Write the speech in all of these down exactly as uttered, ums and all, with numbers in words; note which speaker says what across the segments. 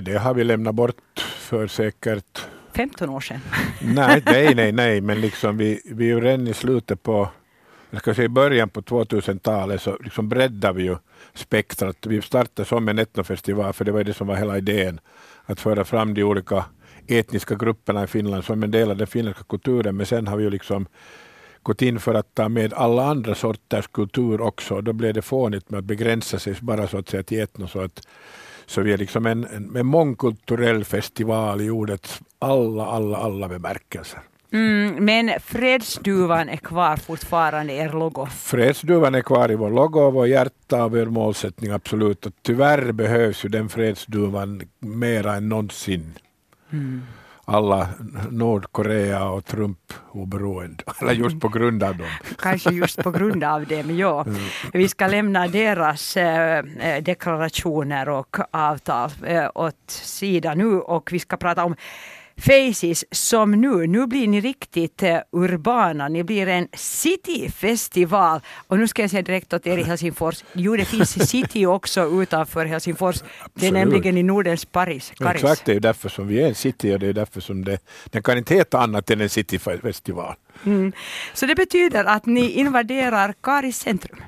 Speaker 1: det har vi lämnat bort för säkert
Speaker 2: femton år sedan.
Speaker 1: nej, nej, nej, nej, men liksom vi, vi är ju redan i slutet på, jag ska säga början på tvåtusentalet så liksom breddar vi ju spektrat. Vi startade som en etnofestival, för det var det som var hela idén, att föra fram de olika etniska grupperna i Finland som en del av den finländska kulturen, men sen har vi ju liksom gått in för att ta med alla andra sorters kultur också. Då blev det fånigt med att begränsa sig bara så att säga till etno, så att så vi är liksom en, en, en mångkulturell festival i ordets alla, alla, alla bemärkelser.
Speaker 2: Mm, men Fredsduvan är kvar fortfarande er logo.
Speaker 1: Fredsduvan är kvar i vår logo, vår hjärta och vår målsättning, absolut. Och tyvärr behövs ju den fredsduvan mera än någonsin. Mm. Alla Nordkorea och Trump oberoende. Eller just på grund av dem.
Speaker 2: Kanske just på grund av det, men ja. Mm. Vi ska lämna deras eh, deklarationer och avtal eh, åt sidan nu, och vi ska prata om Faces som nu. Nu blir ni riktigt uh, urbana. Ni blir en cityfestival. Och nu ska jag säga direkt åt er i Helsingfors. Jo, det finns city också utanför Helsingfors. Absolut. Det är nämligen i Nordens Paris. Karis.
Speaker 1: Exakt, det är därför som vi är en city, och det är därför som det, den kan inte heta annat än en cityfestival. Mm.
Speaker 2: Så det betyder att ni invaderar Karis centrum?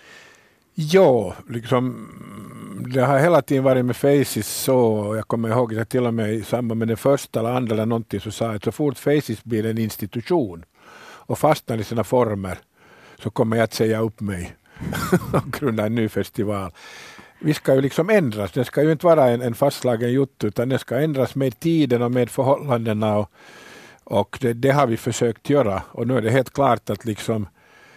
Speaker 1: Ja, liksom det har hela tiden varit med Faces så. Jag kommer ihåg att jag till och med i samband med den första eller andra eller någonting så sa jag att så fort Faces blir en institution och fastnar i sina former så kommer jag att säga upp mig och grunda en ny festival. Vi ska ju liksom ändras. Det ska ju inte vara en, en fastslagen jutt, utan det ska ändras med tiden och med förhållandena, och, och det, det har vi försökt göra. Och nu är det helt klart att liksom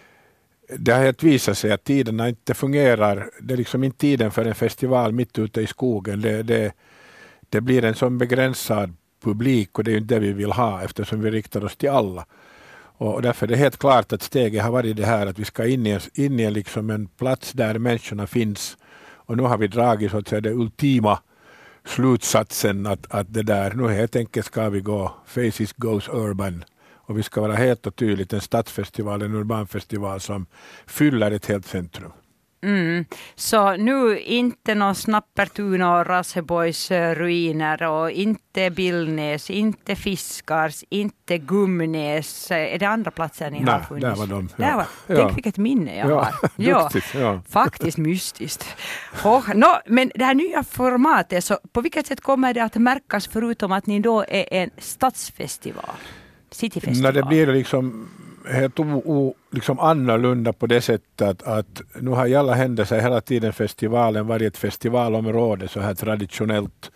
Speaker 1: det har helt visat sig att tiderna inte fungerar. Det är liksom inte tiden för en festival mitt ute i skogen. Det, det, det blir en sån begränsad publik, och det är ju inte det vi vill ha, eftersom vi riktar oss till alla. Och därför är det helt klart att steget har varit det här att vi ska in i, in i liksom en plats där människorna finns. Och nu har vi dragit så att säga det ultima slutsatsen att, att det där, nu helt enkelt ska vi gå Faces Goes Urban. Och vi ska vara helt och tydligt en stadsfestival, en urbanfestival som fyller ett helt centrum.
Speaker 2: Mm. Så nu inte någon Snappertuna och Raseborgs ruiner, och inte Billnäs, inte Fiskars, inte Gumnäs. Är det andra platser ni
Speaker 1: Nej,
Speaker 2: har funnits?
Speaker 1: Där var de. Ja.
Speaker 2: Där var,
Speaker 1: ja.
Speaker 2: Tänk vilket minne jag
Speaker 1: ja.
Speaker 2: har.
Speaker 1: Ja, duktigt, ja.
Speaker 2: Faktiskt mystiskt. Oh, no, men det här nya formatet, så på vilket sätt kommer det att märkas förutom att ni då är en stadsfestival? Cityfestival.
Speaker 1: När det blir liksom helt o, o, liksom annorlunda på det sättet att, att nu har i alla händelser hela tiden festivalen varit ett festivalområde så här traditionellt,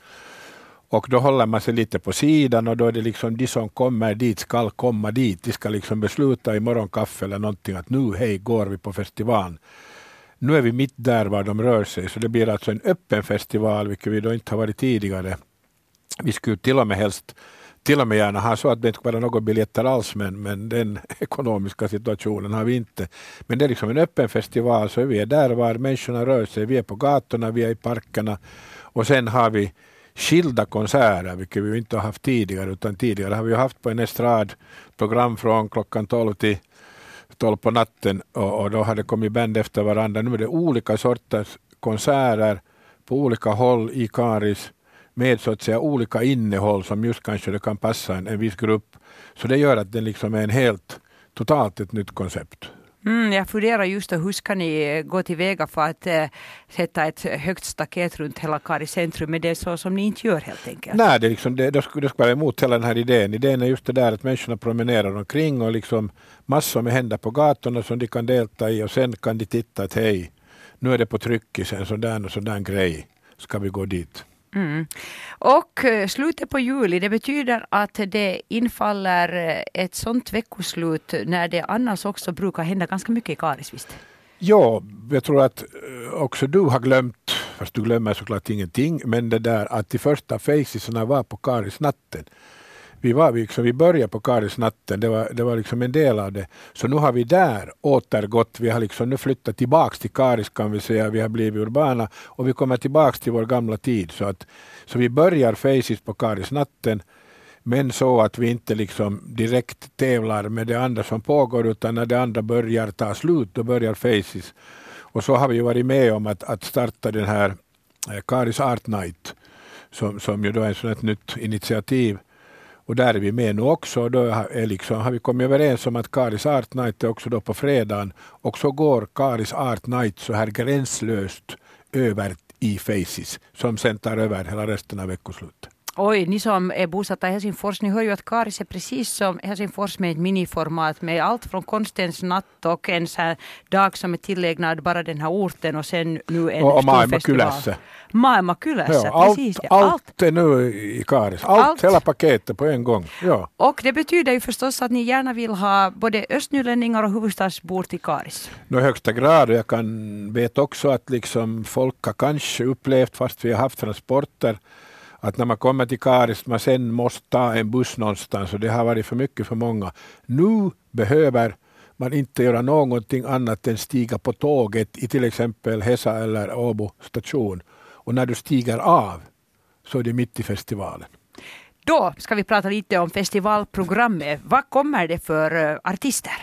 Speaker 1: och då håller man sig lite på sidan, och då är det liksom de som kommer dit ska komma dit, de ska liksom besluta i morgonkaffe eller någonting att nu hej går vi på festivalen. Nu är vi mitt där var de rör sig, så det blir alltså en öppen festival, vilket vi då inte har varit tidigare. Vi skulle till och med helst till och med gärna ha så att det inte bara några biljetter alls, men, men den ekonomiska situationen har vi inte. Men det är liksom en öppen festival, så vi är där var människorna rör sig. Vi är på gatorna, vi är i parkerna, och sen har vi skilda konserter, vilket vi inte har haft tidigare, utan tidigare har vi haft på en estradprogram från klockan tolv till tolv på natten, och, och då har det kommit band efter varandra. Nu är det olika sorters konserter på olika håll i Karis, med så att säga olika innehåll som just kanske det kan passa en, en viss grupp. Så det gör att det liksom är en helt, totalt ett nytt koncept.
Speaker 2: Mm, jag funderar just hur ska ni gå tillväga för att äh, sätta ett högt staket runt hela Karis centrum, men det är så som ni inte gör helt enkelt.
Speaker 1: Nej, det, är liksom, det, det, ska, det ska vara emot hela den här idén. Idén är just det där att människorna promenerar omkring och liksom massor med händer på gatorna som de kan delta i, och sen kan de titta att hej, nu är det på tryckis en sån och sån grej. Ska vi gå dit?
Speaker 2: Mm. Och slutet på juli, det betyder att det infaller ett sånt veckoslut när det annars också brukar hända ganska mycket i Karis, visst?
Speaker 1: Ja, jag tror att också du har glömt, fast du glömmer såklart ingenting, men det där att de första Facesarna var på Karisnatten. Vi, var, liksom, vi började på Karisnatten, det var, det var liksom en del av det. Så nu har vi där återgått, vi har liksom nu flyttat tillbaka till Karis, kan vi säga, vi har blivit urbana, och vi kommer tillbaka till vår gamla tid. Så, att, så vi börjar Faces på Karisnatten, men så att vi inte liksom direkt tävlar med det andra som pågår, utan när det andra börjar ta slut, då börjar Faces. Och så har vi varit med om att, att starta den här eh, Karis Art Night, som, som ju då är en sån ett nytt initiativ. Och där är vi med nu också. Då är liksom, har vi kommit överens om att Karis Art Night är också då på fredagen. Och så går Karis Art Night så här gränslöst över i Faces som sen tar över hela resten av veckoslutet.
Speaker 2: Oj, ni som är bosatta i Helsingfors, ni hör ju att Karis är precis som Helsingfors med ett miniformat med allt från konstens natt och en så här dag som är tillägnad bara den här orten och sen nu en
Speaker 1: och, och
Speaker 2: stor festival.
Speaker 1: Kylässä.
Speaker 2: Maailma Kylässä,
Speaker 1: ja,
Speaker 2: precis.
Speaker 1: Allt, allt, allt är nu i Karis. Allt, allt, hela paketet på en gång. Ja.
Speaker 2: Och det betyder ju förstås att ni gärna vill ha både östnylänningar och huvudstadsbor till Karis.
Speaker 1: I högsta grad, och jag kan vet också att liksom folk har kanske upplevt, fast vi har haft transporter, att när man kommer till Karis man sen måste ta en buss någonstans och det har varit för mycket för många. Nu behöver man inte göra någonting annat än stiga på tåget i till exempel Hesa eller Åbo station. Och när du stiger av så är det mitt i festivalen.
Speaker 2: Då ska vi prata lite om festivalprogrammet. Vad kommer det för uh, artister?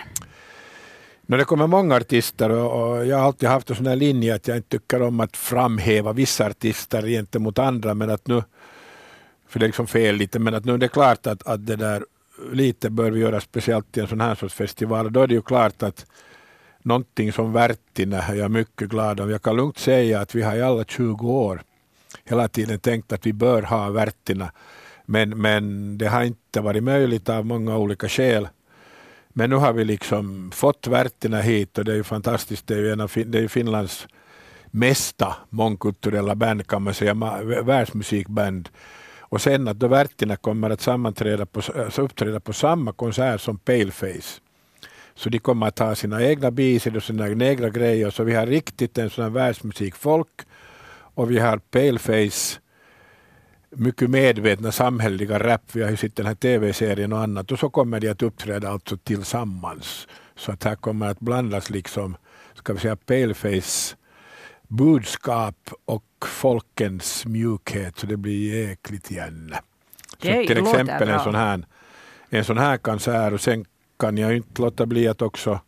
Speaker 1: No, det kommer många artister och, och jag har alltid haft en sån här linje att jag inte tycker om att framhäva vissa artister gentemot andra, men att nu, för det är liksom fel lite, men att nu är det klart att, att det där lite bör vi göra speciellt i en sån här sorts festival, och då är det ju klart att någonting som Värttinä är jag mycket glad om. Jag kan lugnt säga att vi har i alla tjugo år hela tiden tänkt att vi bör ha Värttinä, men, men det har inte varit möjligt av många olika skäl. Men nu har vi liksom fått Värttinä hit och det är ju fantastiskt. Det är ju en av det är ju Finlands mesta mångkulturella band kan man säga, världsmusikband. Och sen att då Värttinä kommer att sammanträda på, så uppträda på samma konsert som Paleface. Så de kommer att ha sina egna biser och sina egna grejer. Så vi har riktigt en sån här världsmusikfolk och vi har Paleface mycket medvetna samhälleliga rap. Vi har ju sett den här tv-serien och annat. Och så kommer de att uppträda alltså tillsammans. Så att här kommer att blandas liksom, ska vi säga, Paleface budskap och folkens mjukhet. Så det blir jäkligt igen. Så till exempel en sån, här, en sån här konsert. Och sen kan jag inte låta bli att också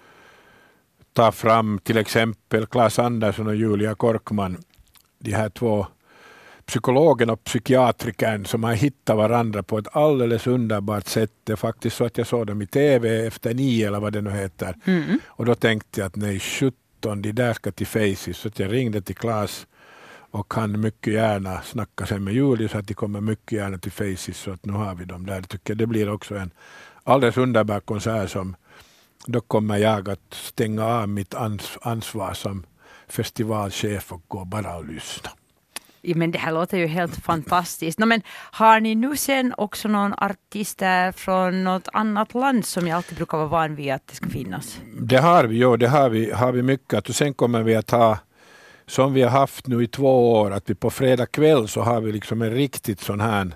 Speaker 1: ta fram till exempel Claes Andersson och Julia Korkman. De här två psykologen och psykiatrikern som har hittat varandra på ett alldeles underbart sätt. Det är faktiskt så att jag såg dem i tv efter nio eller vad det nu heter. Mm. Och då tänkte jag att nej, sjutton, de där ska till Faces. Så att jag ringde till Claes och han mycket gärna snacka sen med Julia så att de kommer mycket gärna till Faces. Så att nu har vi dem där. Jag tycker det blir också en alldeles underbar konsert som då kommer jag att stänga av mitt ans- ansvar som festivalchef och gå bara och lyssna.
Speaker 2: Men det här låter ju helt fantastiskt. No, men har ni nu sen också någon artister från något annat land som jag alltid brukar vara van vid att det ska finnas?
Speaker 1: Det har vi, jo, det har vi, har vi mycket. Och sen kommer vi att ha, som vi har haft nu i två år, att vi på fredag kväll så har vi liksom en riktigt sån här,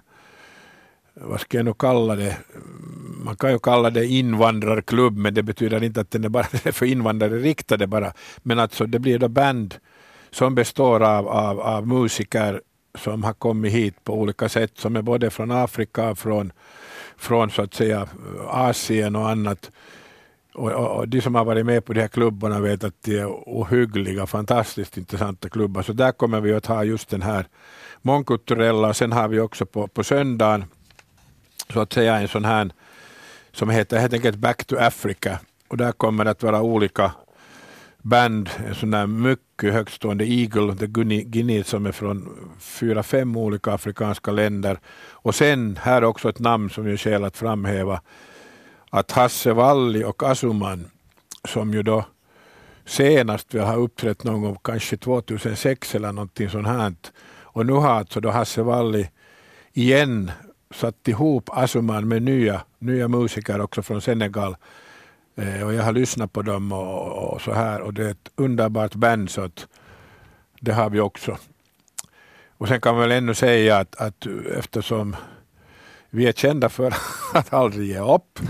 Speaker 1: vad ska jag nu kalla det? Man kan ju kalla det invandrarklubb, men det betyder inte att den är bara för invandrare riktade bara. Men alltså det blir då band som består av, av, av musiker som har kommit hit på olika sätt, som är både från Afrika, från, från så att säga Asien och annat. Och, och, och de som har varit med på de här klubbarna vet att de är ohyggliga, fantastiskt intressanta klubbar. Så där kommer vi att ha just den här mångkulturella. Sen har vi också på, på söndagen så att säga en sån här som heter helt enkelt Back to Africa. Och där kommer det att vara olika band, en sån där mycket högstående Eagle, The Guinea, som är från fyra, fem olika afrikanska länder. Och sen här också ett namn som jag skäl att framhäva, att Hasse Valli och Asuman, som ju då senast vi har uppträtt någon gång, kanske tjugohundrasex eller någonting sånt här. Och nu har alltså då Hasse Valli igen satt ihop Asuman med nya, nya musiker också från Senegal. Och jag har lyssnat på dem och, och så här, och det är ett underbart band, så att det har vi också. Och sen kan man väl ännu säga att, att eftersom vi är kända för att aldrig ge upp.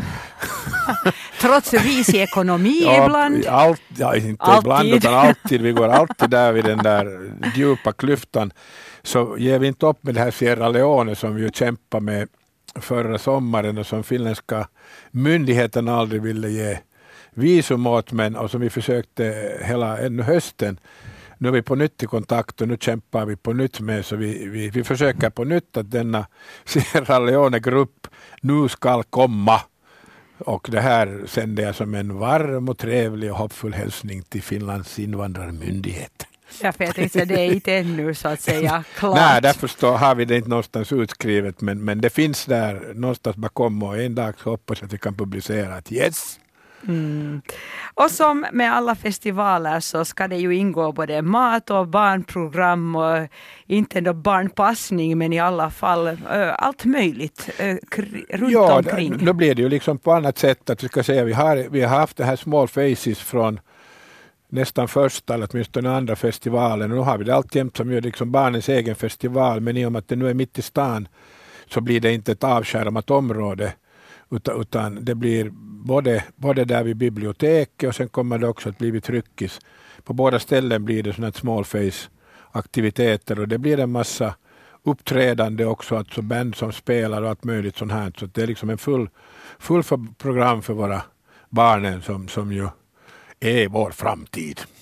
Speaker 2: Trots risig ekonomi ja, ibland.
Speaker 1: Allt, ja, inte
Speaker 2: alltid.
Speaker 1: Ibland utan alltid. Vi går alltid där vid den där djupa klyftan. Så ger vi inte upp med det här Sierra Leone som vi ju kämpade med förra sommaren och som finländska myndigheterna aldrig ville ge visum åt, men och som vi försökte hela ännu hösten nu är vi på nytt i kontakt och nu kämpar vi på nytt med, så vi, vi, vi försöker på nytt att denna Sierra Leone-grupp nu ska komma. Och det här sänder jag som en varm och trevlig och hoppfull hälsning till Finlands invandrarmyndighet.
Speaker 2: Ja, för jag tänkte att det är inte ännu så att säga klart.
Speaker 1: Nej, därför står, har vi det inte någonstans utskrivet, men, men det finns där någonstans bakom, och en dag så hoppas jag att vi kan publicera att yes!
Speaker 2: Mm. Och som med alla festivaler så ska det ju ingå både mat och barnprogram och inte då barnpassning, men i alla fall äh, allt möjligt äh, kr- runt
Speaker 1: ja,
Speaker 2: omkring.
Speaker 1: Nu blir det ju liksom på annat sätt att vi ska säga vi har, vi har haft det här Small Faces från nästan första eller åtminstone andra festivalen, och nu har vi det alltjämt som ju liksom barnens egen festival, men i och med att det nu är mitt i stan så blir det inte ett avskärmat område, utan, utan det blir både, både där vid biblioteket och sen kommer det också att bli vid tryckis. På båda ställen blir det sådana small face aktiviteter, och det blir en massa uppträdande också, alltså band som spelar och allt möjligt sånt här, så det är liksom en full, full för program för våra barnen som, som ju är vår framtid.